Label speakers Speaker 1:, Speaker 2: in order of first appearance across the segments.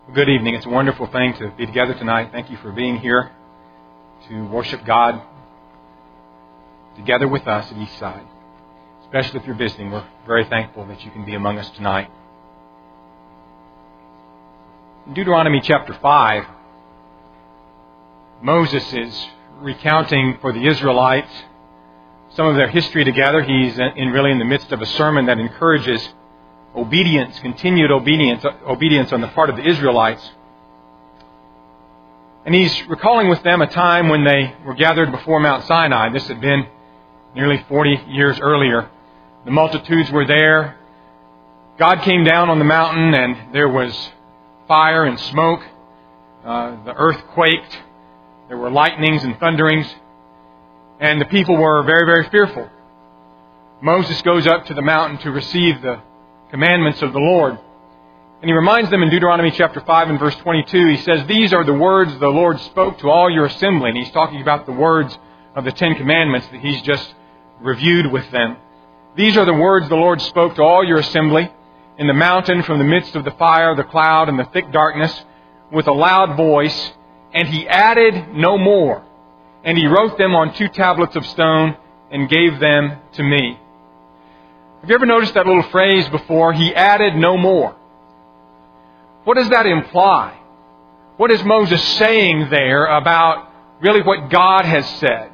Speaker 1: Good evening. It's a wonderful thing to be together tonight. Thank you for being here to worship God together with us at Eastside. Especially if you're visiting, we're very thankful that you can be among us tonight. In Deuteronomy chapter 5, Moses is recounting for the Israelites some of their history together. He's really in the midst of a sermon that encourages obedience, continued obedience on the part of the Israelites. And he's recalling with them a time when they were gathered before Mount Sinai. This had been nearly 40 years earlier. The multitudes were there. God came down on the mountain and there was fire and smoke. The earth quaked. There were lightnings and thunderings. And the people were very, very fearful. Moses goes up to the mountain to receive the commandments of the Lord. And he reminds them in Deuteronomy chapter 5 and verse 22, he says, "These are the words the Lord spoke to all your assembly." And he's talking about the words of the Ten Commandments that he's just reviewed with them. "These are the words the Lord spoke to all your assembly in the mountain from the midst of the fire, the cloud, and the thick darkness with a loud voice. And he added no more. And he wrote them on 2 tablets of stone and gave them to me." Have you ever noticed that little phrase before? He added no more. What does that imply? What is Moses saying there about really what God has said?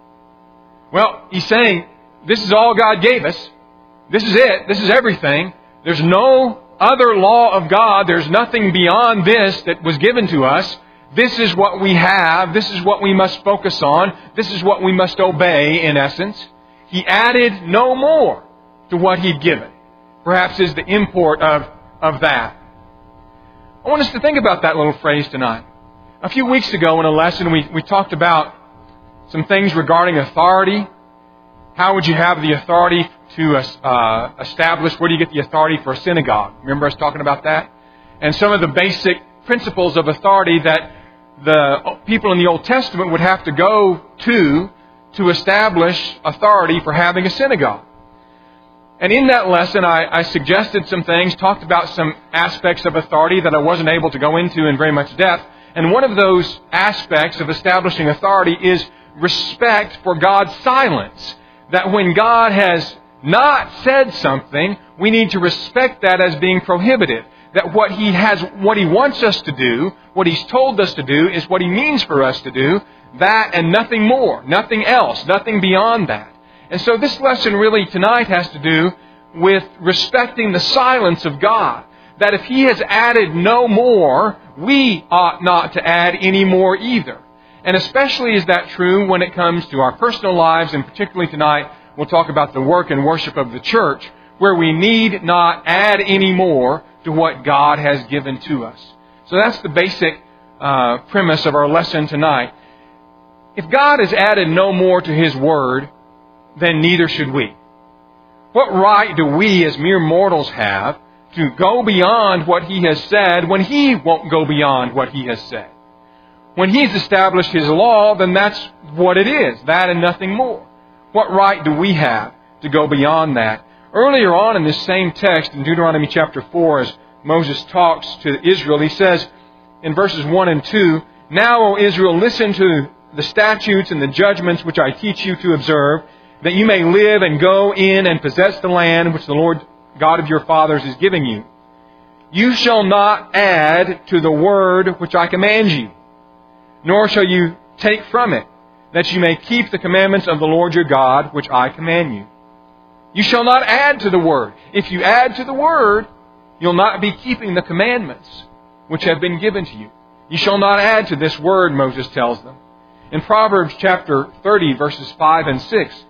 Speaker 1: Well, he's saying, this is all God gave us. This is it. This is everything. There's no other law of God. There's nothing beyond this that was given to us. This is what we have. This is what we must focus on. This is what we must obey, in essence. He added no more to what he'd given. Perhaps is the import of that. I want us to think about that little phrase tonight. A few weeks ago in a lesson, we talked about some things regarding authority. How would you have the authority to establish, where do you get the authority for a synagogue? Remember us talking about that? And some of the basic principles of authority that the people in the Old Testament would have to go to establish authority for having a synagogue. And in that lesson, I suggested some things, talked about some aspects of authority that I wasn't able to go into in very much depth. And one of those aspects of establishing authority is respect for God's silence. That when God has not said something, we need to respect that as being prohibited. That what He wants us to do, what He's told us to do, is what He means for us to do. That and nothing more, nothing else, nothing beyond that. And so this lesson really tonight has to do with respecting the silence of God. That if He has added no more, we ought not to add any more either. And especially is that true when it comes to our personal lives, and particularly tonight we'll talk about the work and worship of the church, where we need not add any more to what God has given to us. So that's the basic premise of our lesson tonight. If God has added no more to His Word, then neither should we. What right do we as mere mortals have to go beyond what He has said when He won't go beyond what He has said? When He's established His law, then that's what it is, that and nothing more. What right do we have to go beyond that? Earlier on in this same text, in Deuteronomy chapter 4, as Moses talks to Israel, he says in verses 1 and 2, "Now, O Israel, listen to the statutes and the judgments which I teach you to observe, that you may live and go in and possess the land which the Lord God of your fathers is giving you. You shall not add to the word which I command you, nor shall you take from it, that you may keep the commandments of the Lord your God, which I command you. You shall not add to the word." If you add to the word, you'll not be keeping the commandments which have been given to you. You shall not add to this word, Moses tells them. In Proverbs chapter 30, verses 5 and 6,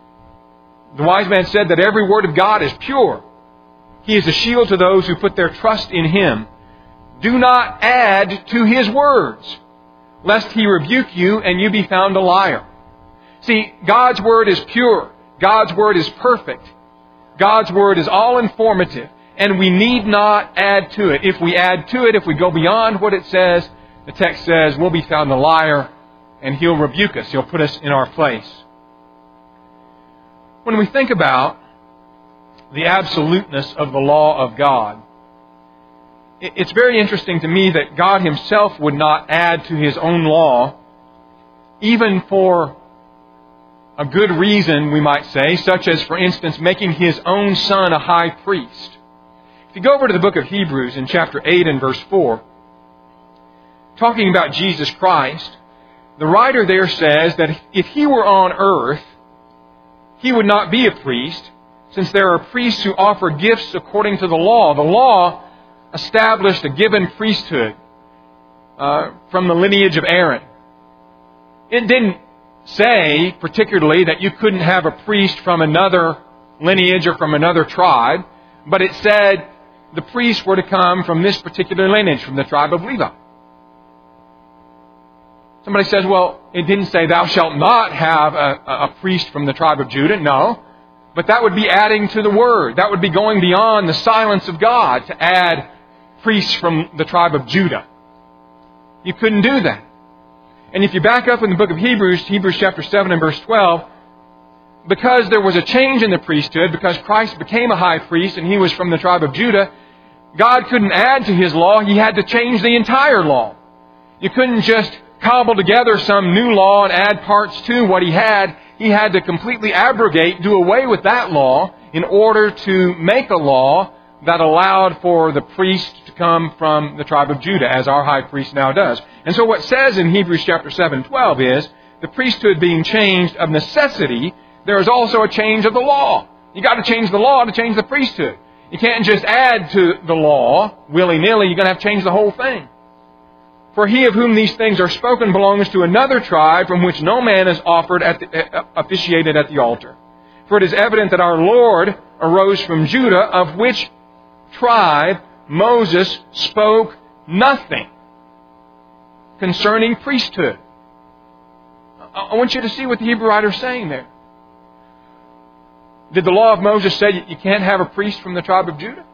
Speaker 1: the wise man said that every word of God is pure. He is a shield to those who put their trust in Him. Do not add to His words, lest He rebuke you and you be found a liar. See, God's Word is pure. God's Word is perfect. God's Word is all informative. And we need not add to it. If we add to it, if we go beyond what it says, the text says we'll be found a liar and He'll rebuke us. He'll put us in our place. When we think about the absoluteness of the law of God, it's very interesting to me that God Himself would not add to His own law, even for a good reason, we might say, such as, for instance, making His own Son a high priest. If you go over to the book of Hebrews in chapter 8 and verse 4, talking about Jesus Christ, the writer there says that if He were on earth, He would not be a priest, since there are priests who offer gifts according to the law. The law established a given priesthood from the lineage of Aaron. It didn't say particularly that you couldn't have a priest from another lineage or from another tribe, but it said the priests were to come from this particular lineage, from the tribe of Levi. Somebody says, well, it didn't say thou shalt not have a priest from the tribe of Judah. No, but that would be adding to the word. That would be going beyond the silence of God to add priests from the tribe of Judah. You couldn't do that. And if you back up in the book of Hebrews, Hebrews chapter 7 and verse 12, because there was a change in the priesthood, because Christ became a high priest and He was from the tribe of Judah, God couldn't add to His law. He had to change the entire law. You couldn't just cobble together some new law and add parts to what He had. He had to completely abrogate, do away with that law in order to make a law that allowed for the priest to come from the tribe of Judah, as our high priest now does. And so what it says in Hebrews chapter 7:12 is, the priesthood being changed of necessity, there is also a change of the law. You got to change the law to change the priesthood. You can't just add to the law willy-nilly. You're going to have to change the whole thing. For he of whom these things are spoken belongs to another tribe from which no man is officiated at the altar. For it is evident that our Lord arose from Judah, of which tribe Moses spoke nothing concerning priesthood. I want you to see what the Hebrew writer is saying there. Did the law of Moses say you can't have a priest from the tribe of Judah?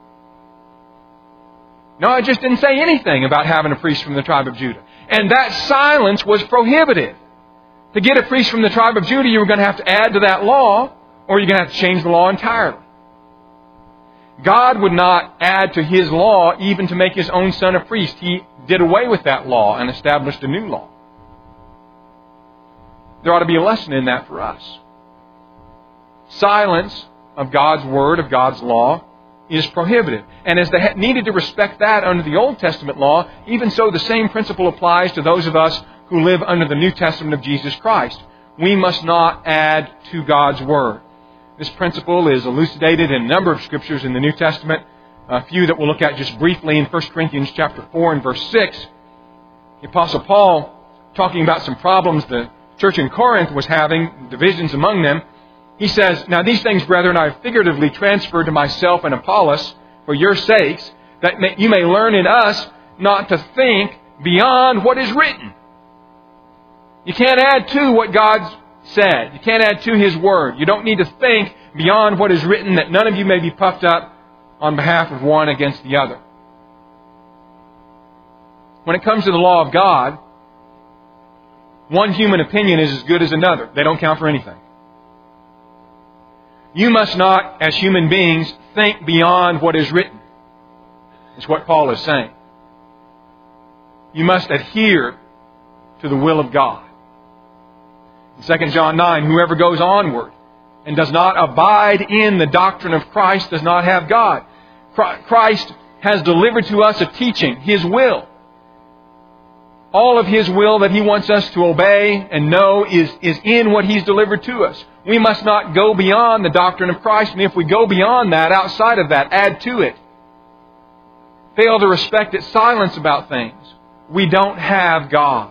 Speaker 1: No, it just didn't say anything about having a priest from the tribe of Judah. And that silence was prohibitive. To get a priest from the tribe of Judah, you were going to have to add to that law, or you're going to have to change the law entirely. God would not add to His law even to make His own Son a priest. He did away with that law and established a new law. There ought to be a lesson in that for us. Silence of God's Word, of God's law, is prohibited. And as they needed to respect that under the Old Testament law, even so the same principle applies to those of us who live under the New Testament of Jesus Christ. We must not add to God's Word. This principle is elucidated in a number of scriptures in the New Testament, a few that we'll look at just briefly in 1 Corinthians chapter 4 and verse 6. The Apostle Paul, talking about some problems the church in Corinth was having, divisions among them, he says, now these things, brethren, I have figuratively transferred to myself and Apollos for your sakes, that you may learn in us not to think beyond what is written. You can't add to what God's said. You can't add to His Word. You don't need to think beyond what is written, that none of you may be puffed up on behalf of one against the other. When it comes to the law of God, one human opinion is as good as another. They don't count for anything. You must not, as human beings, think beyond what is written. It's what Paul is saying. You must adhere to the will of God. In 2 John 9, whoever goes onward and does not abide in the doctrine of Christ does not have God. Christ has delivered to us a teaching, His will. All of His will that He wants us to obey and know is in what He's delivered to us. We must not go beyond the doctrine of Christ, and if we go beyond that, outside of that, add to it, fail to respect its silence about things, we don't have God.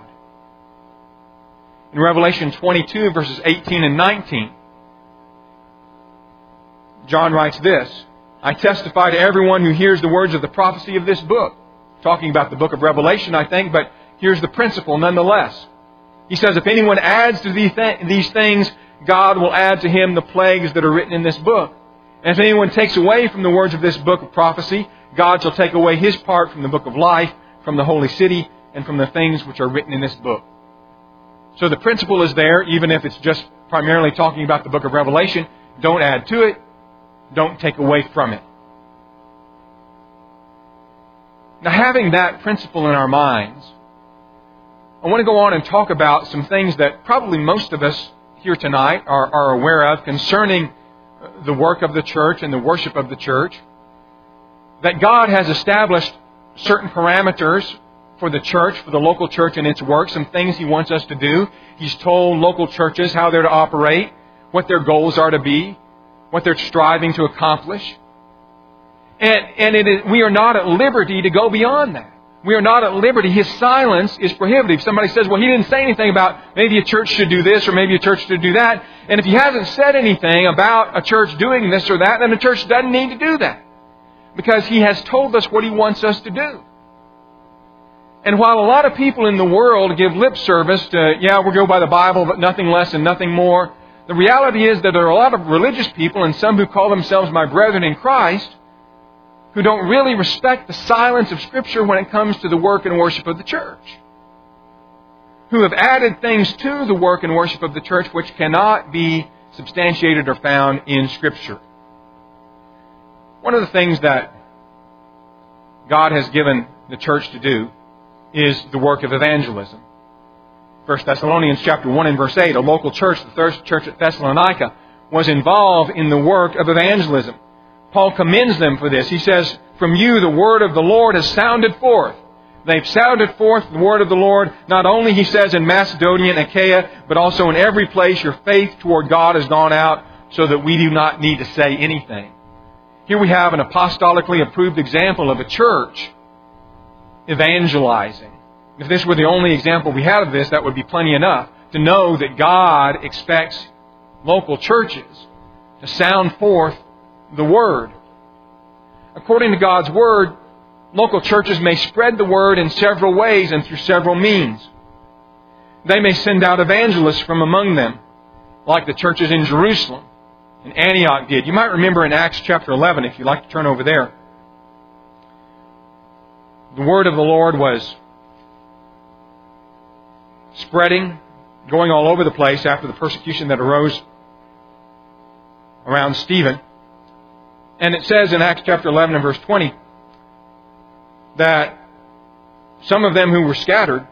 Speaker 1: In Revelation 22, verses 18 and 19, John writes this, I testify to everyone who hears the words of the prophecy of this book. Talking about the book of Revelation, I think, but here's the principle nonetheless. He says, if anyone adds to these things, God will add to him the plagues that are written in this book. And if anyone takes away from the words of this book of prophecy, God shall take away his part from the book of life, from the holy city, and from the things which are written in this book. So the principle is there, even if it's just primarily talking about the book of Revelation. Don't add to it. Don't take away from it. Now, having that principle in our minds, I want to go on and talk about some things that probably most of us here tonight are aware of concerning the work of the church and the worship of the church. That God has established certain parameters for the church, for the local church and its work, some things He wants us to do. He's told local churches how they're to operate, what their goals are to be, what they're striving to accomplish. And we are not at liberty to go beyond that. We are not at liberty. His silence is prohibitive. Somebody says, well, He didn't say anything about maybe a church should do this or maybe a church should do that. And if He hasn't said anything about a church doing this or that, then the church doesn't need to do that. Because He has told us what He wants us to do. And while a lot of people in the world give lip service to, we'll go by the Bible, but nothing less and nothing more, the reality is that there are a lot of religious people, and some who call themselves my brethren in Christ, who don't really respect the silence of Scripture when it comes to the work and worship of the church. Who have added things to the work and worship of the church which cannot be substantiated or found in Scripture. One of the things that God has given the church to do is the work of evangelism. 1 Thessalonians chapter 1 and verse 8, a local church, the third church at Thessalonica, was involved in the work of evangelism. Paul commends them for this. He says, from you the word of the Lord has sounded forth. They've sounded forth the word of the Lord. Not only, he says, in Macedonia and Achaia, but also in every place your faith toward God has gone out so that we do not need to say anything. Here we have an apostolically approved example of a church evangelizing. If this were the only example we had of this, that would be plenty enough to know that God expects local churches to sound forth the Word. According to God's Word, local churches may spread the Word in several ways and through several means. They may send out evangelists from among them, like the churches in Jerusalem and Antioch did. You might remember in Acts chapter 11, if you'd like to turn over there. The Word of the Lord was spreading, going all over the place after the persecution that arose around Stephen. And it says in Acts chapter 11 and verse 20 that some of them who were scattered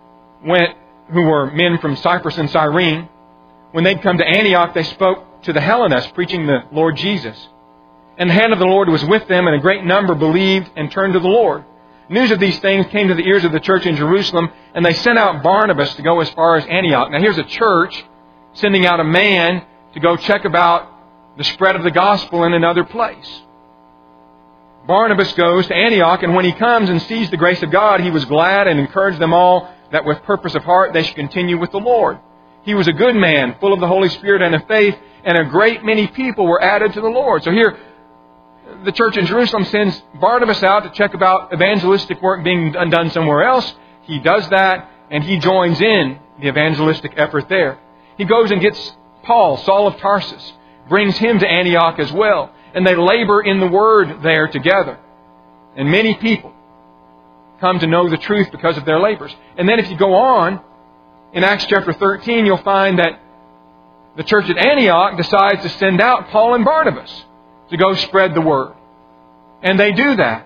Speaker 1: who were men from Cyprus and Cyrene, when they'd come to Antioch, they spoke to the Hellenists, preaching the Lord Jesus. And the hand of the Lord was with them, and a great number believed and turned to the Lord. News of these things came to the ears of the church in Jerusalem, and they sent out Barnabas to go as far as Antioch. Now here's a church sending out a man to go check about the spread of the gospel in another place. Barnabas goes to Antioch, and when he comes and sees the grace of God, he was glad and encouraged them all that with purpose of heart they should continue with the Lord. He was a good man, full of the Holy Spirit and of faith, and a great many people were added to the Lord. So here, the church in Jerusalem sends Barnabas out to check about evangelistic work being done somewhere else. He does that, and he joins in the evangelistic effort there. He goes and gets Paul, Saul of Tarsus, brings him to Antioch as well. And they labor in the Word there together. And many people come to know the truth because of their labors. And then if you go on, in Acts chapter 13, you'll find that the church at Antioch decides to send out Paul and Barnabas to go spread the Word. And they do that.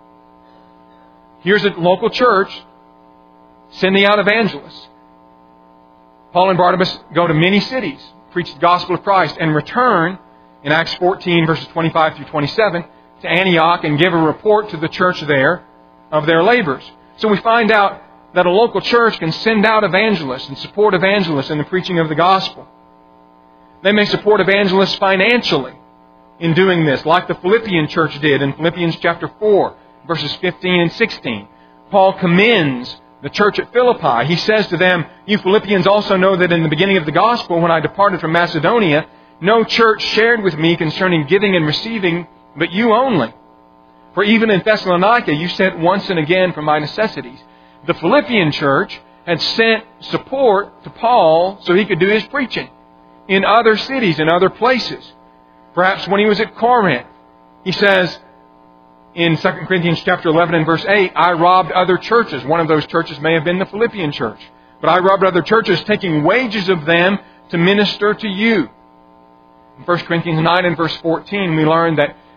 Speaker 1: Here's a local church sending out evangelists. Paul and Barnabas go to many cities, preach the gospel of Christ, and return in Acts 14, verses 25 through 27, to Antioch and give a report to the church there of their labors. So we find out that a local church can send out evangelists and support evangelists in the preaching of the gospel. They may support evangelists financially in doing this, like the Philippian church did in Philippians chapter 4, verses 15 and 16. Paul commends the church at Philippi. He says to them, you Philippians also know that in the beginning of the gospel, when I departed from Macedonia, no church shared with me concerning giving and receiving, but you only. For even in Thessalonica, you sent once and again for my necessities. The Philippian church had sent support to Paul so he could do his preaching in other cities, in other places. Perhaps when he was at Corinth, he says in 2 Corinthians chapter 11 and verse 8, I robbed other churches. One of those churches may have been the Philippian church. But I robbed other churches, taking wages of them to minister to you. In 1 Corinthians 9 and verse 14, we learn that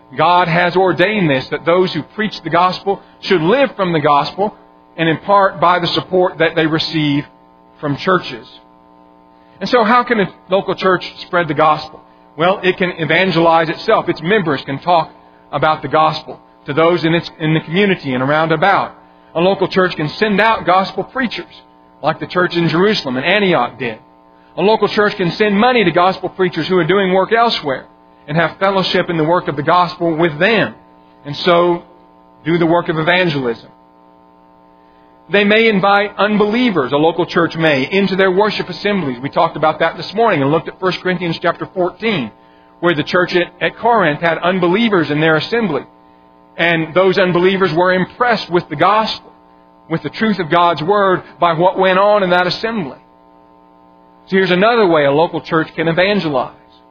Speaker 1: God has ordained this, that those who preach the gospel should live from the gospel, and in part by the support that they receive from churches. And so how can a local church spread the gospel? Well, it can evangelize itself. Its members can talk about the gospel to those in the community and around about. A local church can send out gospel preachers, like the church in Jerusalem and Antioch did. A local church can send money to gospel preachers who are doing work elsewhere and have fellowship in the work of the gospel with them, and so do the work of evangelism. They may invite unbelievers, a local church may, into their worship assemblies. We talked about that this morning and looked at 1 Corinthians chapter 14, where the church at Corinth had unbelievers in their assembly. And those unbelievers were impressed with the gospel, with the truth of God's Word, by what went on in that assembly. So here's another way a local church can evangelize.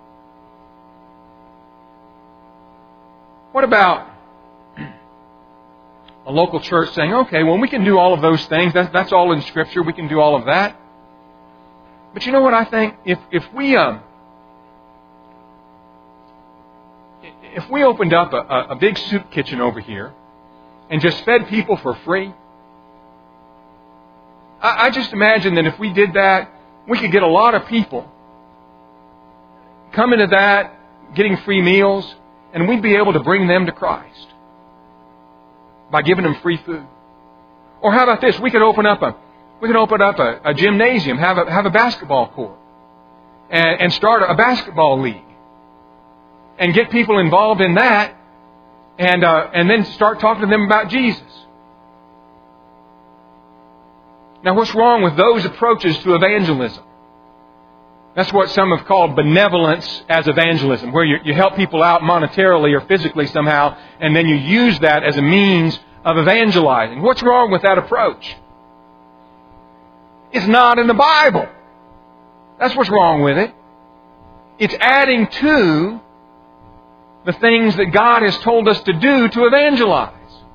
Speaker 1: What about a local church saying, okay, well, we can do all of those things. That's all in Scripture. We can do all of that. But you know what I think? If we opened up a big soup kitchen over here and just fed people for free, I just imagine that if we did that, we could get a lot of people coming to that, getting free meals, and we'd be able to bring them to Christ by giving them free food. Or how about this? We could open up a gymnasium, have a basketball court, and start a basketball league, and get people involved in that, and then start talking to them about Jesus. Now, what's wrong with those approaches to evangelism? That's what some have called benevolence as evangelism, where you help people out monetarily or physically somehow, and then you use that as a means of evangelizing. What's wrong with that approach? It's not in the Bible. That's what's wrong with it. It's adding to the things that God has told us to do to evangelize.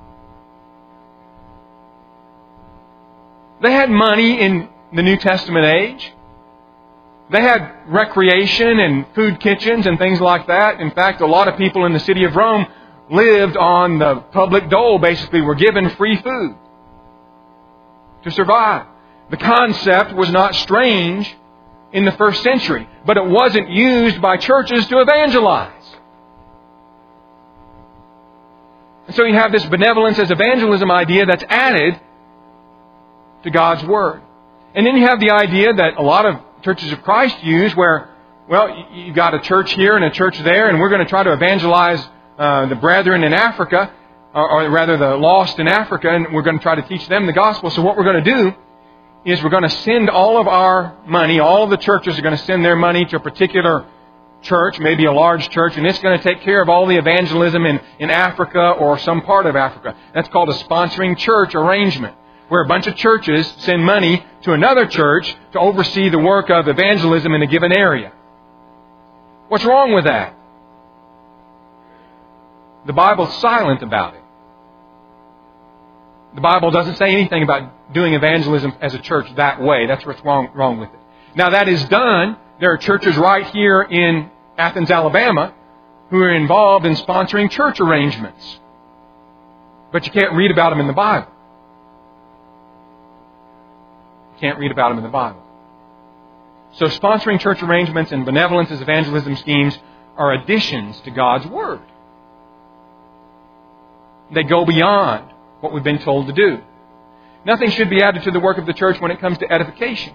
Speaker 1: They had money in the New Testament age. They had recreation and food kitchens and things like that. In fact, a lot of people in the city of Rome lived on the public dole, basically were given free food to survive. The concept was not strange in the first century, but it wasn't used by churches to evangelize. And so you have this benevolence as evangelism idea that's added to God's Word. And then you have the idea that a lot of Churches of Christ use, where, well, you've got a church here and a church there, and we're going to try to evangelize the brethren in Africa, or rather the lost in Africa, and we're going to try to teach them the gospel. So what we're going to do is we're going to send all of our money, all of the churches are going to send their money to a particular church, maybe a large church, and it's going to take care of all the evangelism in Africa or some part of Africa. That's called a sponsoring church arrangement, where a bunch of churches send money to another church to oversee the work of evangelism in a given area. What's wrong with that? The Bible's silent about it. The Bible doesn't say anything about doing evangelism as a church that way. That's what's wrong with it. Now, that is done. There are churches right here in Athens, Alabama, who are involved in sponsoring church arrangements. But you can't read about them in the Bible. Can't read about them in the Bible. So sponsoring church arrangements and benevolence as evangelism schemes are additions to God's Word. They go beyond what we've been told to do. Nothing should be added to the work of the church when it comes to edification.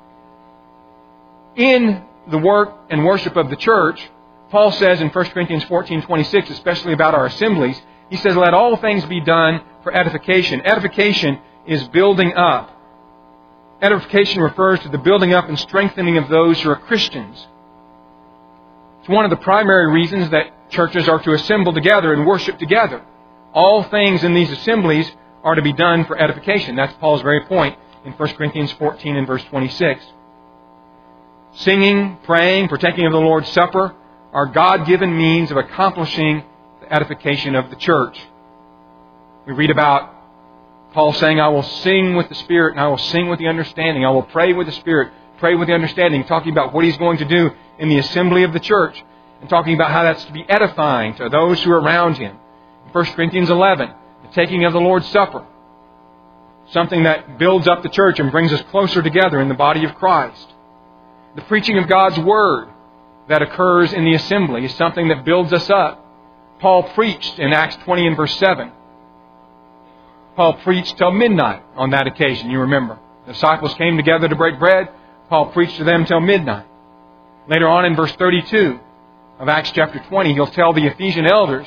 Speaker 1: In the work and worship of the church, Paul says in 1 Corinthians 14:26, especially about our assemblies, he says, let all things be done for edification. Edification is building up. Edification refers to the building up and strengthening of those who are Christians. It's one of the primary reasons that churches are to assemble together and worship together. All things in these assemblies are to be done for edification. That's Paul's very point in 1 Corinthians 14 and verse 26. Singing, praying, partaking of the Lord's Supper are God-given means of accomplishing the edification of the church. We read about Paul saying, I will sing with the Spirit and I will sing with the understanding. I will pray with the Spirit, pray with the understanding, talking about what he's going to do in the assembly of the church. and talking about how that's to be edifying to those who are around him. In 1 Corinthians 11, the taking of the Lord's Supper, something that builds up the church and brings us closer together in the body of Christ. The preaching of God's Word that occurs in the assembly is something that builds us up. Paul preached in Acts 20 and verse 7. Paul preached till midnight on that occasion, you remember. The disciples came together to break bread. Paul preached to them till midnight. Later on in verse 32 of Acts chapter 20, he'll tell the Ephesian elders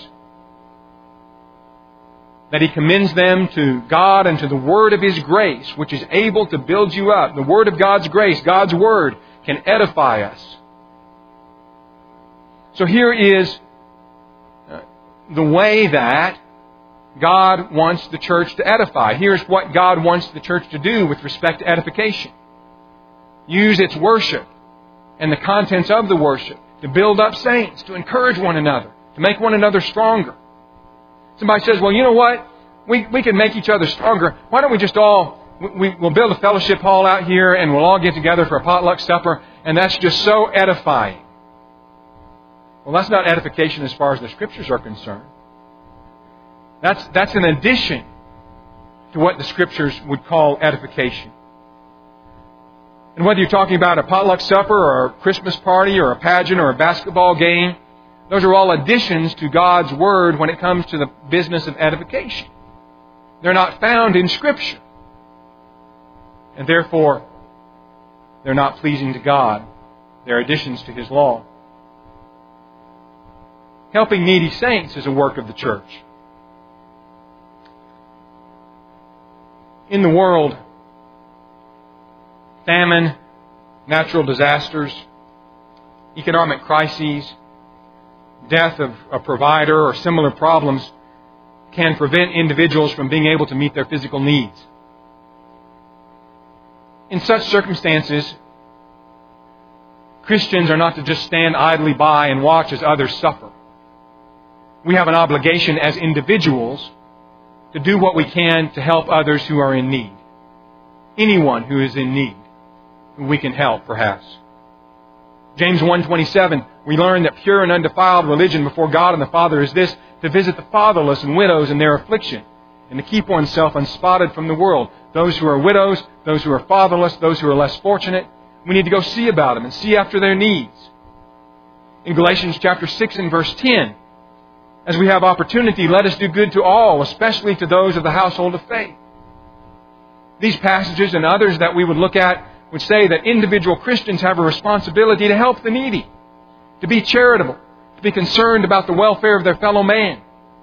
Speaker 1: that he commends them to God and to the Word of His grace, which is able to build you up. The Word of God's grace, God's Word, can edify us. So here is the way that God wants the church to edify. Here's what God wants the church to do with respect to edification. Use its worship and the contents of the worship to build up saints, to encourage one another, to make one another stronger. Somebody says, well, you know what? We can make each other stronger. Why don't we just we'll build a fellowship hall out here and we'll all get together for a potluck supper, and that's just so edifying. Well, that's not edification as far as the Scriptures are concerned. That's an addition to what the Scriptures would call edification. And whether you're talking about a potluck supper or a Christmas party or a pageant or a basketball game, those are all additions to God's Word when it comes to the business of edification. They're not found in Scripture. And therefore, they're not pleasing to God. They're additions to His law. Helping needy saints is a work of the church. In the world, famine, natural disasters, economic crises, death of a provider or similar problems can prevent individuals from being able to meet their physical needs. In such circumstances, Christians are not to just stand idly by and watch as others suffer. We have an obligation as individuals to do what we can to help others who are in need. Anyone who is in need, who we can help, perhaps. James 1:27, we learn that pure and undefiled religion before God and the Father is this, to visit the fatherless and widows in their affliction, and to keep oneself unspotted from the world. Those who are widows, those who are fatherless, those who are less fortunate, we need to go see about them and see after their needs. In Galatians chapter 6 and verse 10, as we have opportunity, let us do good to all, especially to those of the household of faith. These passages and others that we would look at would say that individual Christians have a responsibility to help the needy, to be charitable, to be concerned about the welfare of their fellow man.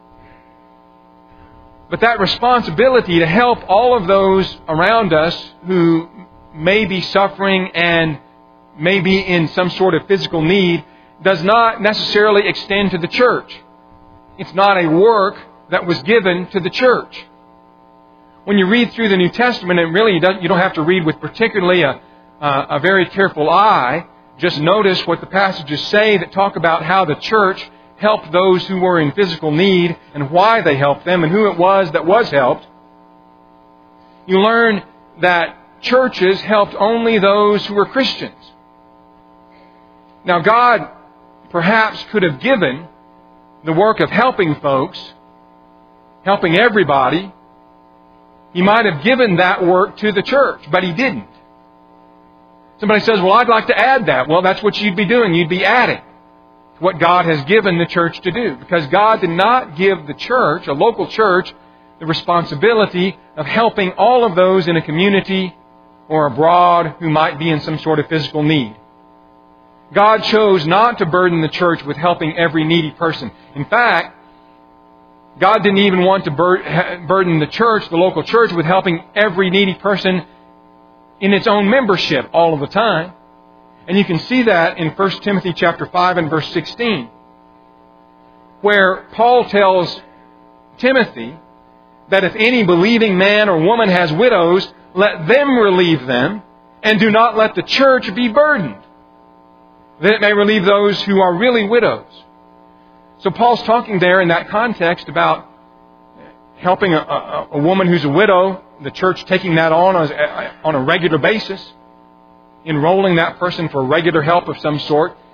Speaker 1: But that responsibility to help all of those around us who may be suffering and may be in some sort of physical need does not necessarily extend to the church. It's not a work that was given to the church. When you read through the New Testament, and really you don't have to read with particularly a very careful eye. Just notice what the passages say that talk about how the church helped those who were in physical need and why they helped them and who it was that was helped. You learn that churches helped only those who were Christians. Now God perhaps could have given the work of helping folks, helping everybody. He might have given that work to the church, but He didn't. Somebody says, well, I'd like to add that. Well, that's what you'd be doing. You'd be adding to what God has given the church to do. Because God did not give the church, a local church, the responsibility of helping all of those in a community or abroad who might be in some sort of physical need. God chose not to burden the church with helping every needy person. In fact, God didn't even want to burden the church, the local church, with helping every needy person in its own membership all of the time. And you can see that in 1 Timothy chapter 5 and verse 16, where Paul tells Timothy that if any believing man or woman has widows, let them relieve them, and do not let the church be burdened, that it may relieve those who are really widows. So Paul's talking there in that context about helping a woman who's a widow, the church taking that on a regular basis, enrolling that person for regular help of some sort,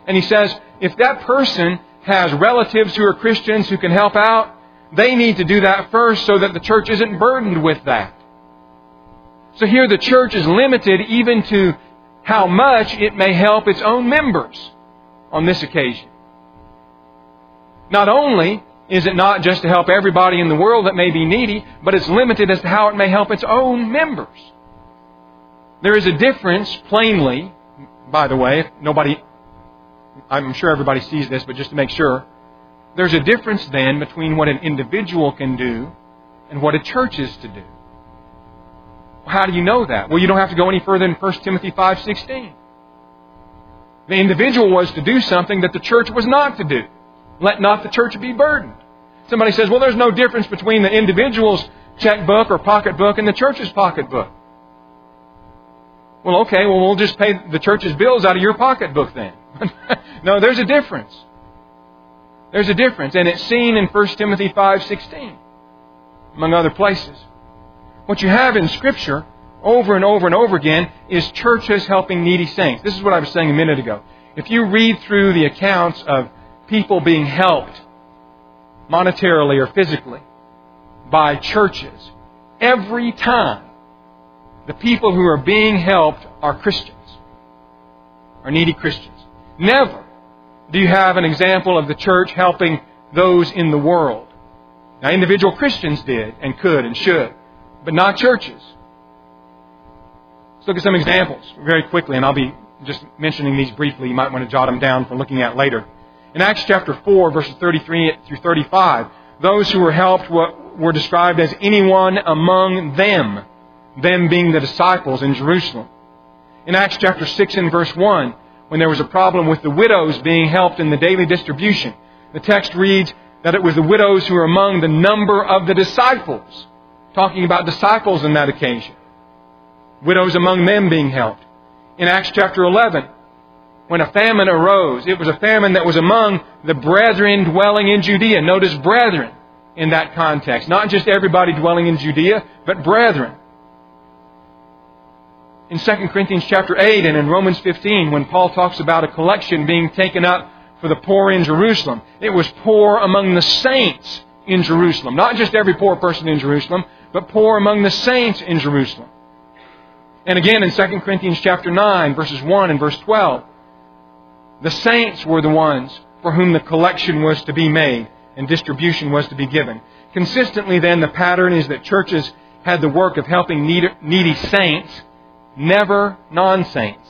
Speaker 1: And he says, if that person has relatives who are Christians who can help out, they need to do that first so that the church isn't burdened with that. So here the church is limited even to how much it may help its own members on this occasion. Not only is it not just to help everybody in the world that may be needy, but it's limited as to how it may help its own members. There is a difference, plainly, by the way, I'm sure everybody sees this, but just to make sure, there's a difference then between what an individual can do and what a church is to do. How do you know that? Well, you don't have to go any further than 1 Timothy 5:16. The individual was to do something that the church was not to do. Let not the church be burdened. Somebody says, well, there's no difference between the individual's checkbook or pocketbook and the church's pocketbook. Well, okay, we'll just pay the church's bills out of your pocketbook then. No, there's a difference. There's a difference, and it's seen in 1 Timothy 5:16, among other places. What you have in Scripture, over and over and over again, is churches helping needy saints. This is what I was saying a minute ago. If you read through the accounts of people being helped monetarily or physically by churches, every time the people who are being helped are Christians, are needy Christians. Never do you have an example of the church helping those in the world. Now, individual Christians did and could and should, but not churches. Let's look at some examples very quickly, and I'll be just mentioning these briefly. You might want to jot them down for looking at later. In Acts chapter 4, verses 33 through 35, those who were helped were described as anyone among them being the disciples in Jerusalem. In Acts chapter 6 and verse 1, when there was a problem with the widows being helped in the daily distribution, the text reads that it was the widows who were among the number of the disciples, talking about disciples on that occasion. Widows among them being helped. In Acts chapter 11, when a famine arose, it was a famine that was among the brethren dwelling in Judea. Notice brethren in that context. Not just everybody dwelling in Judea, but brethren. In 2 Corinthians chapter 8 and in Romans 15, when Paul talks about a collection being taken up for the poor in Jerusalem, it was poor among the saints in Jerusalem. Not just every poor person in Jerusalem, but poor among the saints in Jerusalem. And again in 2 Corinthians chapter 9, verses 1 and verse 12, the saints were the ones for whom the collection was to be made and distribution was to be given. Consistently then, the pattern is that churches had the work of helping needy saints, never non-saints.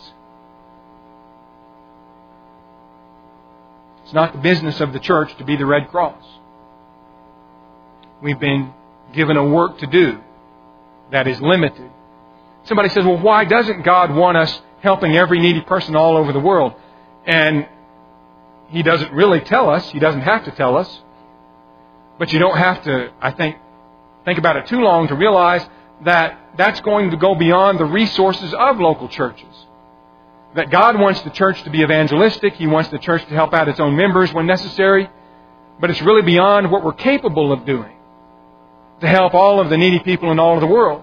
Speaker 1: It's not the business of the church to be the Red Cross. We've been given a work to do that is limited. Somebody says, well, why doesn't God want us helping every needy person all over the world? And He doesn't really tell us. He doesn't have to tell us. But you don't have to, I think about it too long to realize that that's going to go beyond the resources of local churches. That God wants the church to be evangelistic. He wants the church to help out its own members when necessary. But it's really beyond what we're capable of doing to help all of the needy people in all of the world.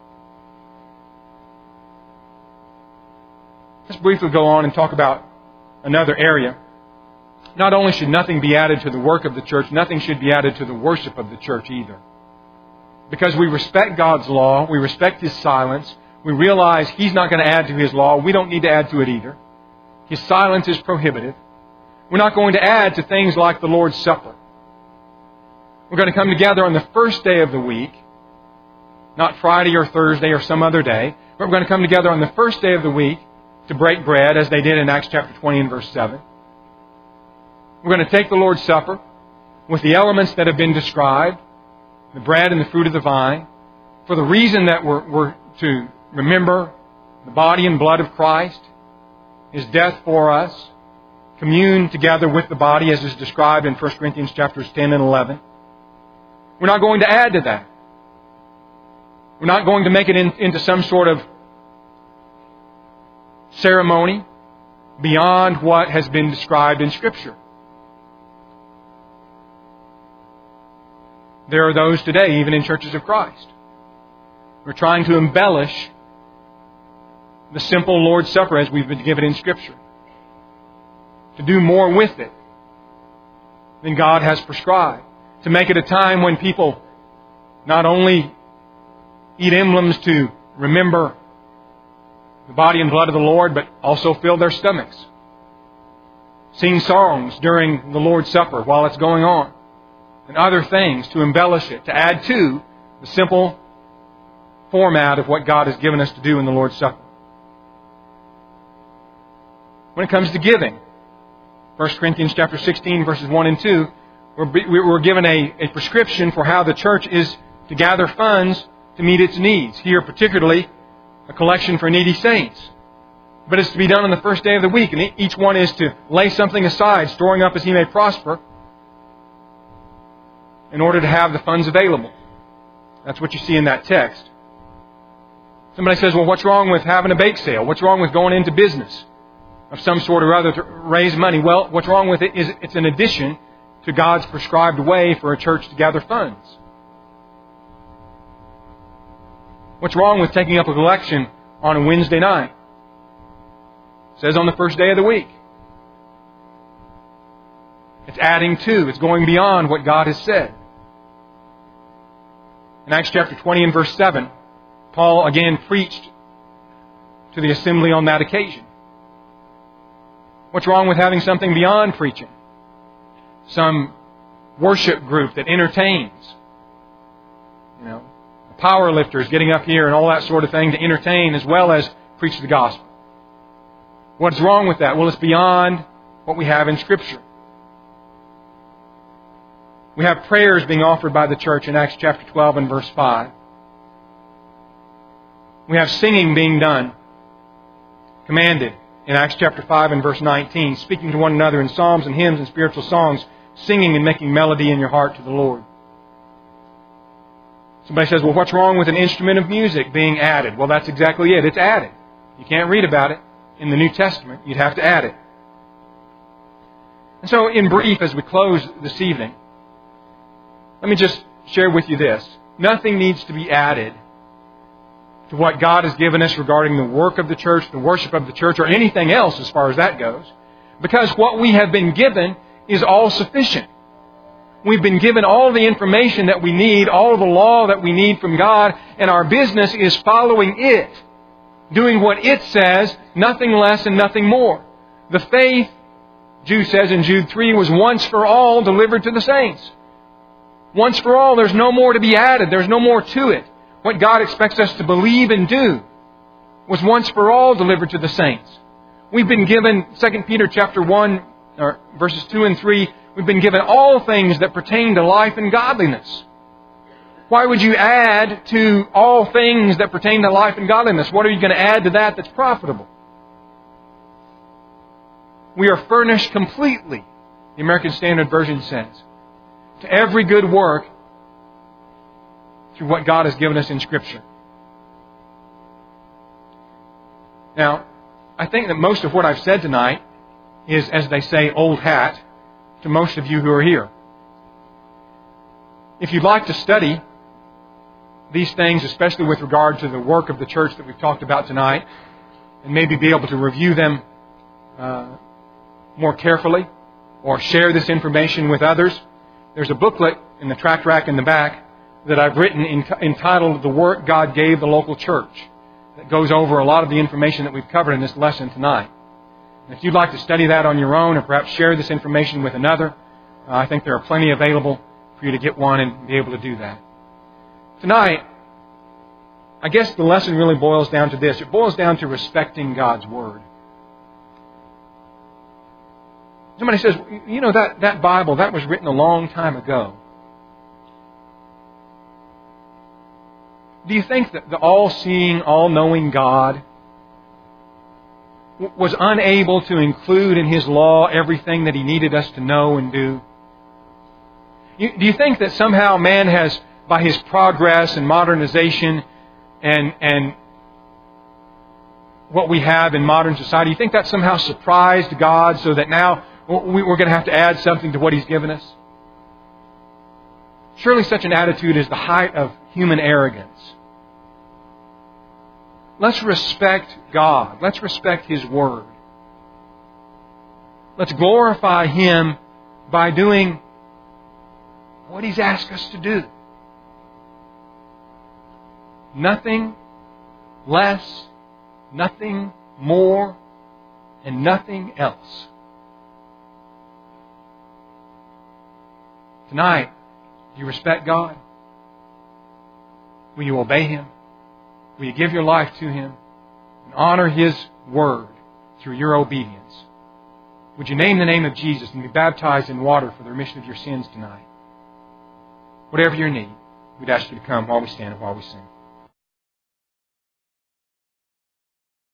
Speaker 1: Let's briefly go on and talk about another area. Not only should nothing be added to the work of the church, nothing should be added to the worship of the church either. Because we respect God's law, we respect His silence, we realize He's not going to add to His law, we don't need to add to it either. His silence is prohibitive. We're not going to add to things like the Lord's Supper. We're going to come together on the first day of the week, not Friday or Thursday or some other day, but we're going to come together on the first day of the week to break bread, as they did in Acts chapter 20 and verse 7. We're going to take the Lord's Supper with the elements that have been described, the bread and the fruit of the vine, for the reason that we're to remember the body and blood of Christ, His death for us, commune together with the body as is described in 1 Corinthians chapters 10 and 11. We're not going to add to that. We're not going to make it into some sort of ceremony beyond what has been described in Scripture. There are those today, even in churches of Christ, who are trying to embellish the simple Lord's Supper as we've been given in Scripture. to do more with it than God has prescribed. To make it a time when people not only eat emblems to remember the body and blood of the Lord, but also fill their stomachs. Sing songs during the Lord's Supper while it's going on. And other things to embellish it, to add to the simple format of what God has given us to do in the Lord's Supper. When it comes to giving, 1 Corinthians chapter 16, verses 1 and 2, we're given a prescription for how the church is to gather funds to meet its needs. Here particularly, a collection for needy saints. But it's to be done on the first day of the week, and each one is to lay something aside, storing up as he may prosper, in order to have the funds available. That's what you see in that text. Somebody says, well, what's wrong with having a bake sale? What's wrong with going into business of some sort or other to raise money? Well, what's wrong with it is it's an addition to God's prescribed way for a church to gather funds. What's wrong with taking up a collection on a Wednesday night? It says on the first day of the week. It's adding to, it's going beyond what God has said. In Acts chapter 20 and verse 7, Paul again preached to the assembly on that occasion. What's wrong with having something beyond preaching? Some worship group that entertains. Power lifters getting up here and all that sort of thing to entertain as well as preach the gospel. What's wrong with that? Well, it's beyond what we have in Scripture. We have prayers being offered by the church in Acts chapter 12 and verse 5. We have singing being done, commanded in Acts chapter 5 and verse 19, speaking to one another in psalms and hymns and spiritual songs, singing and making melody in your heart to the Lord. Somebody says, well, what's wrong with an instrument of music being added? Well, that's exactly it. It's added. You can't read about it in the New Testament. You'd have to add it. And so, in brief, as we close this evening, let me just share with you this. Nothing needs to be added to what God has given us regarding the work of the church, the worship of the church, or anything else as far as that goes. Because what we have been given is all sufficient. We've been given all the information that we need, all the law that we need from God, and our business is following it, doing what it says, nothing less and nothing more. The faith, Jude says in Jude 3, was once for all delivered to the saints. Once for all, there's no more to be added. There's no more to it. What God expects us to believe and do was once for all delivered to the saints. We've been given 2 Peter chapter 1, or verses 2 and 3, we've been given all things that pertain to life and godliness. Why would you add to all things that pertain to life and godliness? What are you going to add to that that's profitable? We are furnished completely, the American Standard Version says, to every good work through what God has given us in Scripture. Now, I think that most of what I've said tonight is, as they say, old hat to most of you who are here. If you'd like to study these things, especially with regard to the work of the church that we've talked about tonight, and maybe be able to review them more carefully, or share this information with others, there's a booklet in the tract rack in the back that I've written entitled The Work God Gave the Local Church, that goes over a lot of the information that we've covered in this lesson tonight. And if you'd like to study that on your own, or perhaps share this information with another, I think there are plenty available for you to get one and be able to do that. Tonight, I guess the lesson really boils down to this. It boils down to respecting God's Word. Somebody says, that Bible, that was written a long time ago. Do you think that the all-seeing, all-knowing God was unable to include in His law everything that He needed us to know and do? Do you think that somehow man has, by his progress and modernization and what we have in modern society, you think that somehow surprised God so that now we're going to have to add something to what He's given us? Surely such an attitude is the height of human arrogance. Let's respect God. Let's respect His Word. Let's glorify Him by doing what He's asked us to do. Nothing less, nothing more, and nothing else. Tonight, do you respect God? Will you obey Him? Will you give your life to Him and honor His Word through your obedience? Would you name the name of Jesus and be baptized in water for the remission of your sins tonight? Whatever your need, we'd ask you to come while we stand and while we sing.